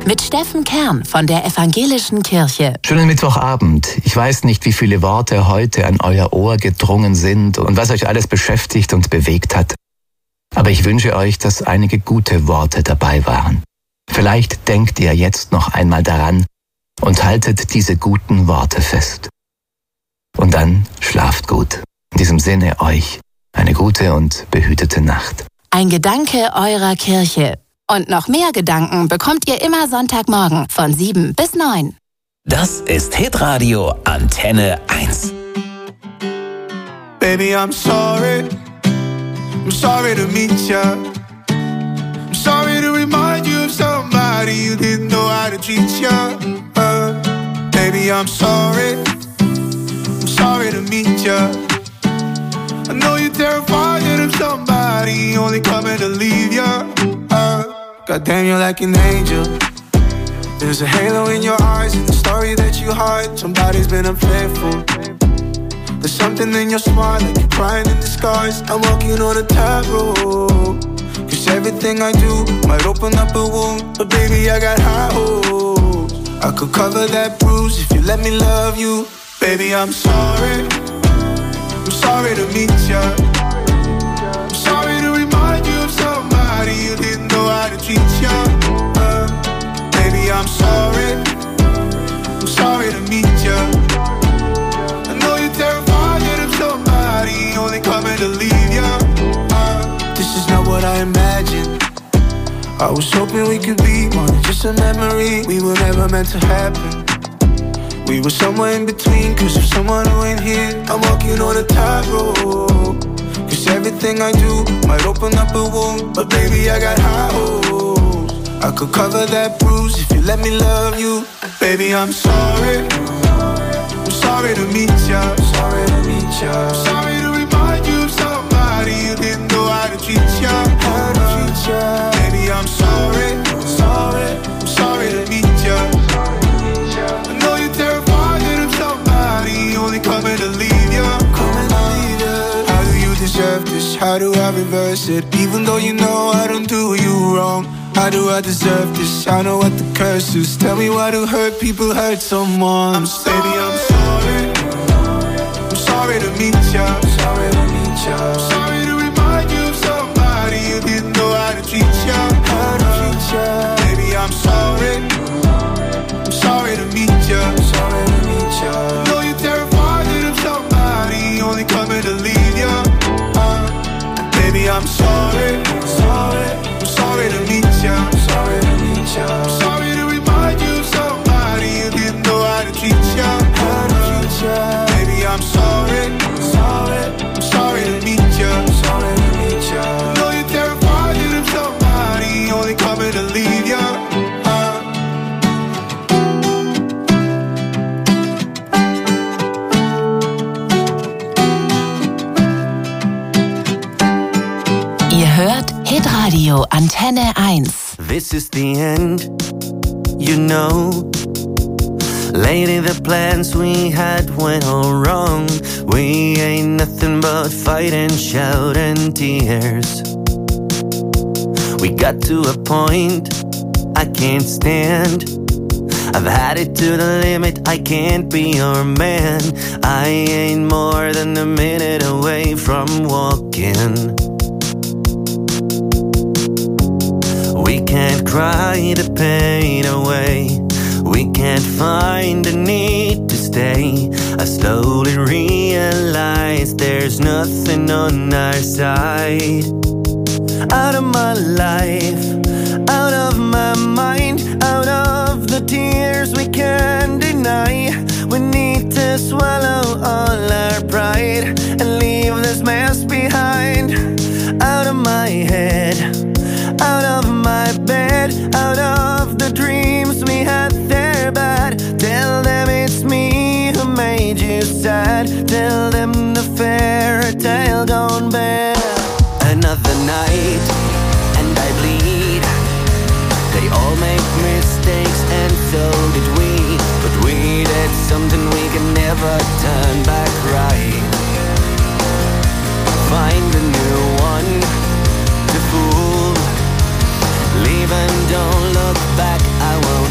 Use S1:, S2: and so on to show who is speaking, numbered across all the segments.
S1: mit Steffen Kern von der Evangelischen Kirche.
S2: Schönen Mittwochabend. Ich weiß nicht, wie viele Worte heute an euer Ohr gedrungen sind und was euch alles beschäftigt und bewegt hat. Aber ich wünsche euch, dass einige gute Worte dabei waren. Vielleicht denkt ihr jetzt noch einmal daran und haltet diese guten Worte fest. Und dann schlaft gut. In diesem Sinne euch eine gute und behütete Nacht.
S1: Ein Gedanke eurer Kirche. Und noch mehr Gedanken bekommt ihr immer Sonntagmorgen von 7 bis 9.
S3: Das ist Hitradio Antenne 1.
S4: Baby, I'm sorry to meet ya. I'm sorry to remind you of somebody you didn't know how to treat ya. Baby, I'm sorry to meet ya. I know you're terrified that I'm somebody only coming to leave ya. Goddamn, you're like an angel. There's a halo in your eyes and the story that you hide. Somebody's been unfaithful. There's something in your smile like you're crying in disguise. I'm walking on a tightrope. Cause everything I do might open up a wound. But baby, I got high hopes. I could cover that bruise if you let me love you. Baby, I'm sorry to meet ya. I'm sorry to remind you of somebody you didn't know how to treat ya. Baby, I'm sorry to meet ya. I know you're terrified that I'm somebody only coming to leave ya. This is not what I imagined. I was hoping we could be more than just a memory. We were never meant to happen. We were somewhere in between, cause of someone who ain't here. I'm walking on a tightrope. Cause everything I do might open up a wound. But baby, I got high hopes. I could cover that bruise if you let me love you. Baby, I'm sorry to meet ya. Sorry to remind you of somebody you didn't know how to treat ya. Baby, I'm sorry to meet ya. I know you're terrified that I'm somebody only coming to leave ya. How do you deserve this? How do I reverse it? Even though you know I don't do you wrong. How do I deserve this? I know what the curse is. Tell me why do hurt people hurt someone? Baby, I'm sorry to meet ya. Sorry to remind you of somebody you didn't know how to treat ya. Baby, I'm sorry to meet ya. I know you're terrified that I'm somebody only coming to leave ya. Baby, I'm sorry to meet ya. Sorry to remind you of somebody you didn't know how to treat ya. Baby, I'm sorry to meet ya. I know you're terrified that I'm somebody only coming to leave ya.
S1: Ihr hört Hitradio Antenne 1.
S5: This is the end, you know. Lately the plans we had went all wrong. We ain't nothing but fight and shout and tears. We got to a point I can't stand. I've had it to the limit, I can't be your man. I ain't more than a minute away from walking. We can't cry the pain away. We can't find the need to stay. I slowly realize there's nothing on our side. Out of my life, out of my mind, out of the tears we can't deny. We need to swallow all our pride and leave this mess behind. Out of my head, out of my bed, out of the dreams we had there bad. Tell them it's me who made you sad. Tell them the fairy tale don't bear. Another night and I bleed. They all make mistakes and so did we. But we did something we can never turn back right. Find a new one to fool. Leave and don't look back, I won't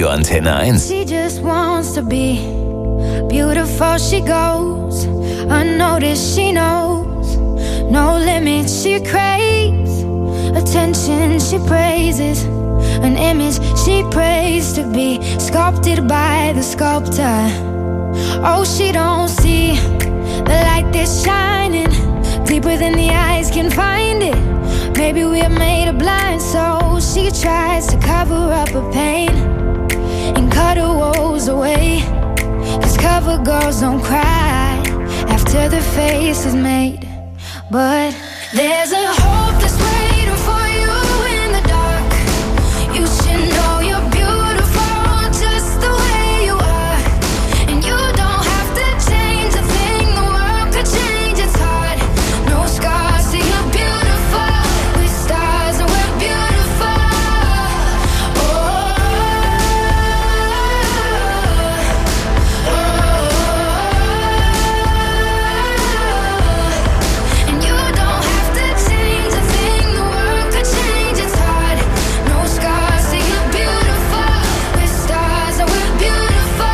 S3: Radio Antenne 1.
S6: She just wants to be beautiful, she goes unnoticed, she knows no limits, she craves attention, she praises an image she prays to be sculpted by the sculptor. Oh, she don't see the light that's shining deeper than the eyes can find it. Maybe we're made of blind, so she tries to cover up her pain and cut her woes away. 'Cause cover girls don't cry after their face is made. But there's a hope that's waiting for you in the dark. You should know you're beautiful just the way you are. And you don't have to change a thing, the world could change, it's hard. No scars, so you're beautiful. With stars and we're beautiful. And you don't have to change a thing, the world could change, it's hard. No scars, so you're beautiful. With stars and we're beautiful.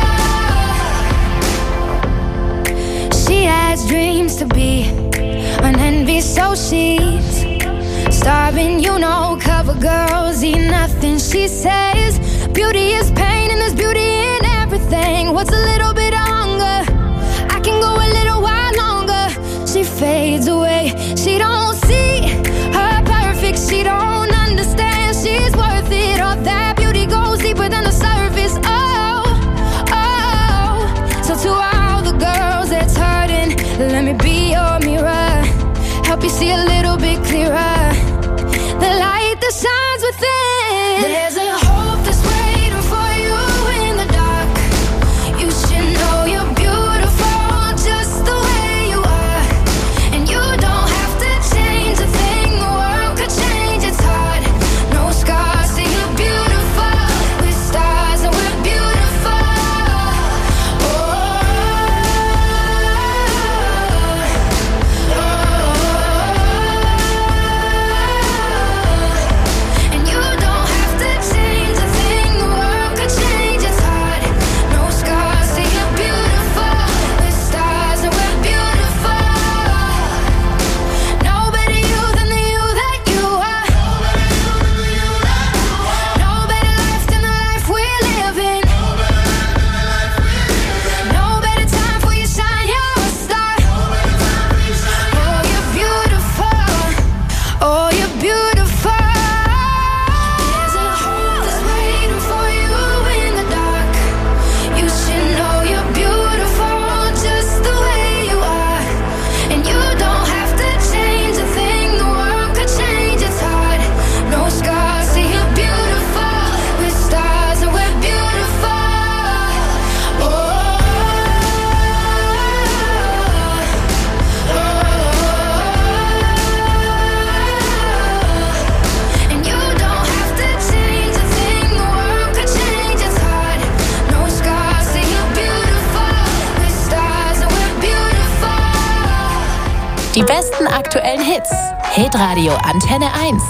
S6: She has dreams to be an envy, so she's starving, you know. Cover girls eat nothing, she says. Beauty is pain and there's beauty in everything. What's a little bit of hunger? I can go a little while longer. She fades away, she don't see her perfect, she don't understand she's worth it. All that beauty goes deeper than the surface. Oh, oh. So to all the girls that's hurting, let me be your mirror, help you see a little bit clearer, the light that shines within. There's a hope that's waiting for you in the dark. You should know you're beautiful just the way you are. And you don't have to change a thing, the world could change, it's hard. No scars, so you're beautiful. With stars and we're beautiful. And you don't have to change a thing, the world could change, it's hard. No scars, so you're beautiful. With stars and we're beautiful. No better you than the you that you are. No better life than the life we're living. No better time for you shine, you're a star. Oh, you're beautiful. Oh, you're beautiful. There's a hope that's waiting for you in the dark. You should know you're beautiful just the way you are. And you don't have to change a thing, the world could change, it's hard. No scars, so you're beautiful. With stars and we're beautiful. And you don't have to change a thing, the world could change, it's hard. No scars, so you're beautiful. With stars and we're beautiful.
S1: Die besten aktuellen Hits. Hitradio Antenne 1.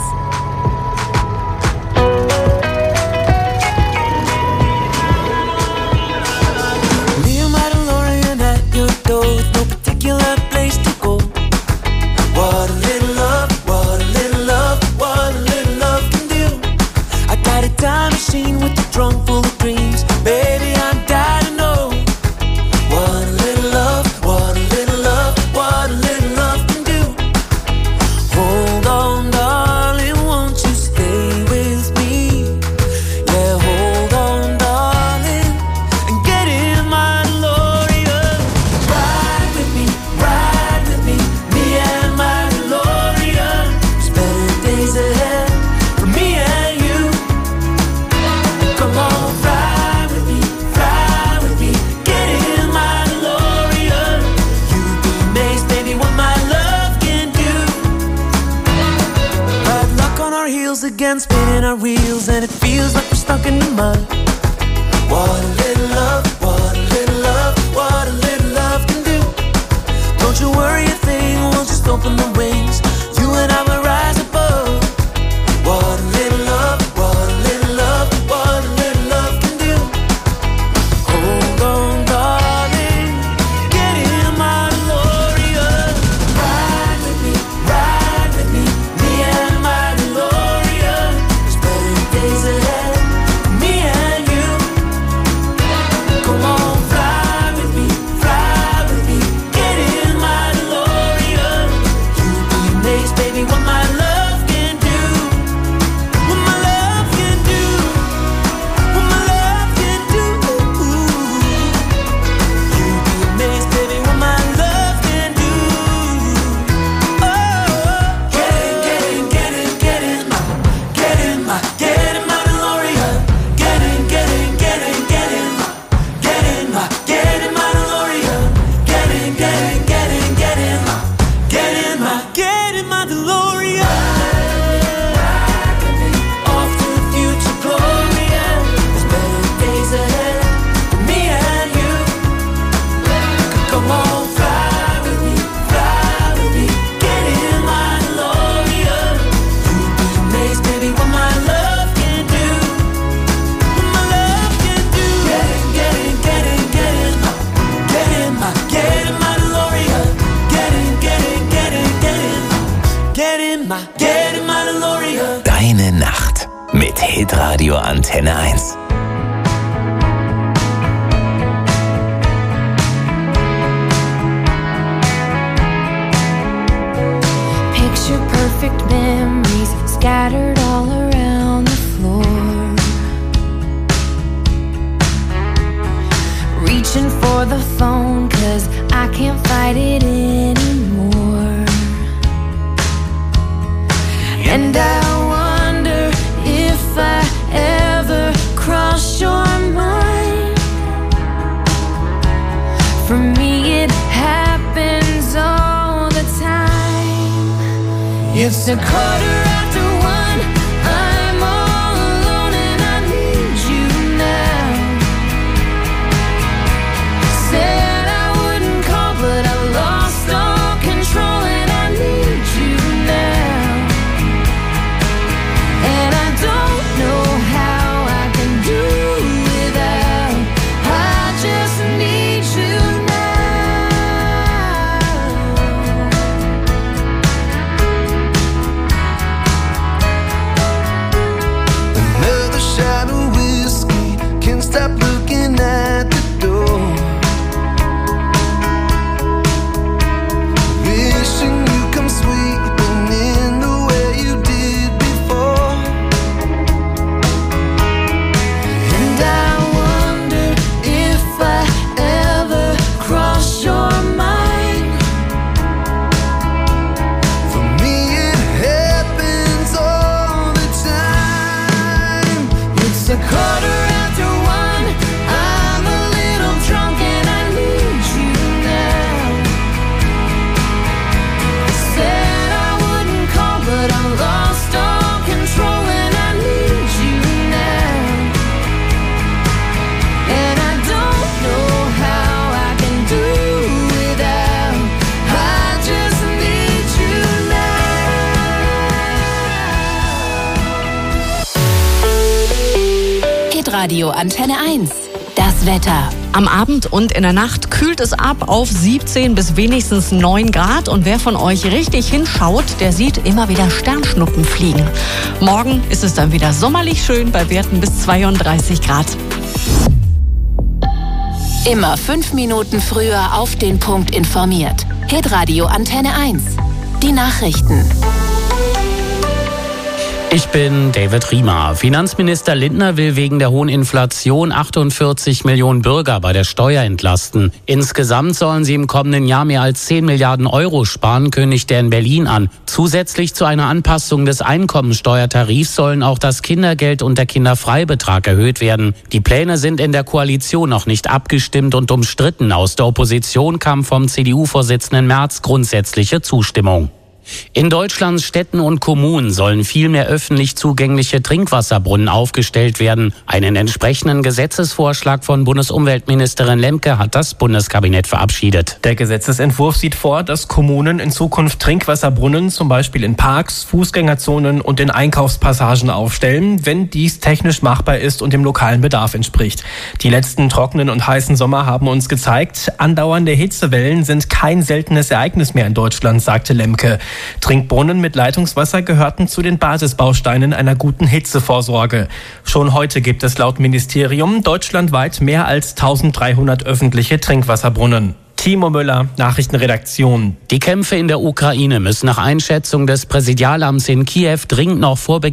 S5: Nehemiah DeLorean at your door with no particular place to go. What a little love, what a little love, what a little love can do. I got a time machine with a trunk full of dreams. Baby, I'm dying to know. What a little love, what a little love, what a little love can do. Hold on, darling, won't you stay with me? Yeah, hold on, darling, and get in my DeLorean. Ride with me, me and my DeLorean. There's better days ahead for me and you. Come on, fly with me, get in my DeLorean. You'd be amazed, baby, what my love can do. Bad luck on our heels again, spinning our wheels, and it feels like we're stuck in the mud. What a little love, what a little love, what a little love can do. Don't you worry a thing, we'll just open the wings. You and I will rise above. What a little love, what a little love, what a little love can do.
S3: Antenne 1.
S6: Picture perfect memories scattered all around the floor. Reaching for the phone 'cause I can't fight it anymore. And I wonder if I ever cross your mind. For me it happens all the time. It's a 1:15. I'm all alone and I need you now. Said I wouldn't call but I lost all control and I need you now. And I don't know how I can do without. I just need you now.
S7: Another shot of whiskey, can't stop looking at the door. Wishing you come sweeping in the way you did before.
S6: And I wonder if I ever cross your mind.
S7: For me it happens all the time.
S6: It's a 1:15. I'm a little drunk and I need you now. Said I wouldn't call but I lost all control and I need you now. And I don't know how I can do without. I just need you now.
S1: Hitradio Antenne 1. Das Wetter.
S8: Am Abend und in der Nacht kühlt es ab auf 17 bis wenigstens 9 Grad. Und wer von euch richtig hinschaut, der sieht immer wieder Sternschnuppen fliegen. Morgen ist es dann wieder sommerlich schön bei Werten bis 32 Grad.
S1: Immer 5 Minuten früher auf den Punkt informiert. Hitradio Antenne 1. Die Nachrichten.
S9: Ich bin David Riemer. Finanzminister Lindner will wegen der hohen Inflation 48 Millionen Bürger bei der Steuer entlasten. Insgesamt sollen sie im kommenden Jahr mehr als 10 Milliarden Euro sparen, kündigt er in Berlin an. Zusätzlich zu einer Anpassung des Einkommensteuertarifs sollen auch das Kindergeld und der Kinderfreibetrag erhöht werden. Die Pläne sind in der Koalition noch nicht abgestimmt und umstritten. Aus der Opposition kam vom CDU-Vorsitzenden Merz grundsätzliche Zustimmung. In Deutschlands Städten und Kommunen sollen viel mehr öffentlich zugängliche Trinkwasserbrunnen aufgestellt werden. Einen entsprechenden Gesetzesvorschlag von Bundesumweltministerin Lemke hat das Bundeskabinett verabschiedet.
S10: Der Gesetzesentwurf sieht vor, dass Kommunen in Zukunft Trinkwasserbrunnen zum Beispiel in Parks, Fußgängerzonen und in Einkaufspassagen aufstellen, wenn dies technisch machbar ist und dem lokalen Bedarf entspricht. Die letzten trockenen und heißen Sommer haben uns gezeigt, andauernde Hitzewellen sind kein seltenes Ereignis mehr in Deutschland, sagte Lemke. Trinkbrunnen mit Leitungswasser gehörten zu den Basisbausteinen einer guten Hitzevorsorge. Schon heute gibt es laut Ministerium deutschlandweit mehr als 1300 öffentliche Trinkwasserbrunnen. Timo Müller, Nachrichtenredaktion.
S9: Die Kämpfe in der Ukraine müssen nach Einschätzung des Präsidialamts in Kiew dringend noch vor Beginn